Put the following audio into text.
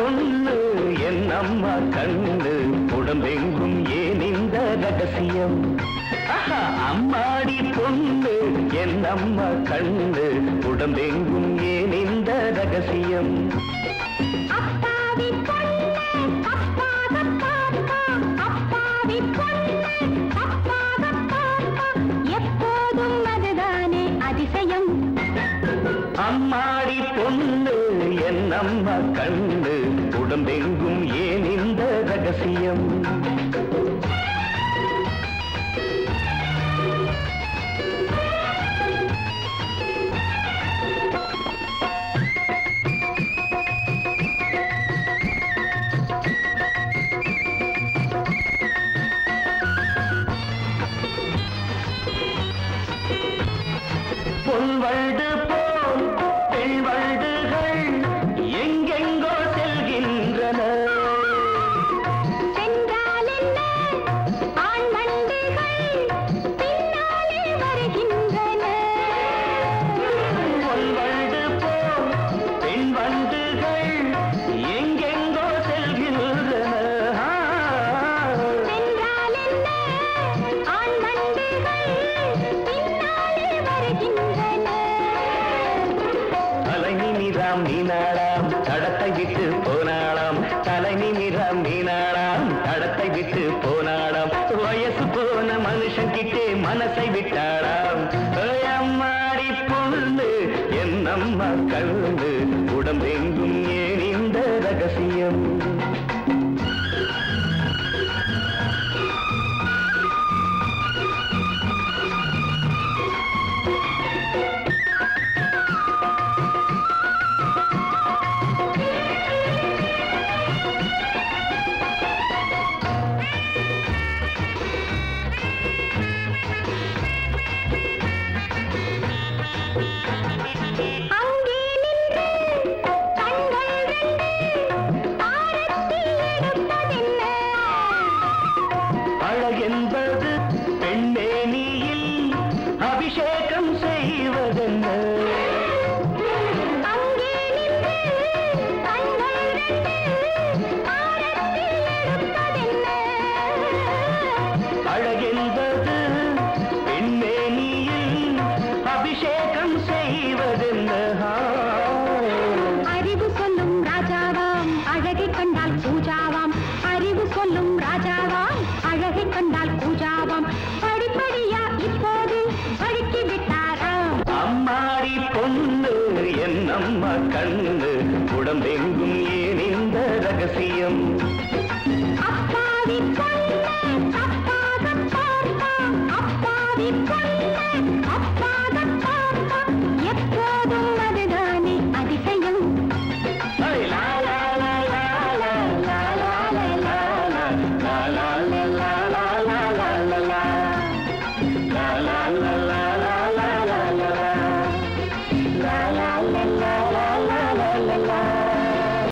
பொண்ணு என் அம்மா கண்ணு உடம்பெங்கும் ஏன் இந்த ரகசியம் அம்மாடி பொண்ணு என் அம்மா கண்ணு உடம்பெங்கும் ஏன் இந்த ரகசியம் எப்போதும் அதுதானே அதிசயம் அம்மாடி பொண்ணு என் அம்மா கண்ணு உடம்பெங்கும் ஏன் இந்த ரகசியம் பொன்வண்டு போல் பெண் வண்டுகள் எங்கெங்கோ செல்கின்றன சென்றால் என்ன ஆண் வண்டுகள் பின்னாலே வருகின்றன பொன்வண்டு போல் பெண் வண்டுகள் எங்கெங்கோ செல்கின்றன சென்றால் என்ன ஆண் வண்டுகள் பின்னாலே வருகின்றன தலைநிமிராம் மீனாளாம் தடத்தை விட்டு போனாளாம் தலைநிமிராம் மீனாளாம் தடத்தை விட்டு போனாளாம் வயசு போன மனுஷன் கிட்டே மனசை விட்டாளாம் அம்மாடி பொண்ணு என் அம்மா கண்ணு உடம்பெங்கும் ஏன் இந்த ரகசியம் அங்கே நின்று கண்கள் ரெண்டு ஆரத்தி எடுப்பதென்ன அழகென்பது பெண்மேனியில் அபிஷேகம் செய்வதென்ன அங்கே நின்று கண்கள் ரெண்டு ஆரத்தி எடுப்பதென்ன அழகென்பது பெண்மேனியில் அபிஷேகம் செய்வதென்ன அறிவு சொல்லும் ராஜாவாம் அழகை கண்டால் பூஜாவாம் அறிவு சொல்லும் ராஜாவாம் அழகை கண்டால் பூஜாவாம் படிப்படியா இப்போது படுக்கி விட்டாராம் அம்மாடி பொண்ணு என் அம்மா கண்ணு உடம்பெங்கும் ஏன் இந்த ரகசியம் அப்பாவி பொண்ணு அப்பாக பார்த்தா அப்பாவி பொண்ணு அப்பாக பார்த்தா எப்போதும் அதுதானே அதிசயம் லா லா லா லா லா லா லா லா லா லா லா